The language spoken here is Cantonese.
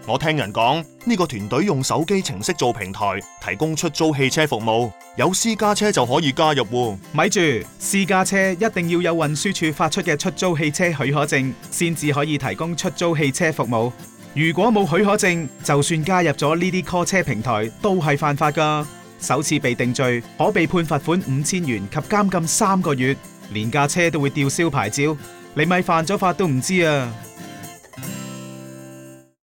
我聽人講，呢個團隊用手機程式做平台，提供出租汽車服務，有私家車就可以加入喎。 咪住，私家車一定要有運輸署發出嘅出租汽車許可證，先至可以提供出租汽車服務。如果冇許可證，就算加入咗呢啲 call 車平台，都係犯法㗎。首次被定罪，可被判罰款5000元及監禁3個月，連架車都會吊銷牌照。你咪犯咗法都唔知啊！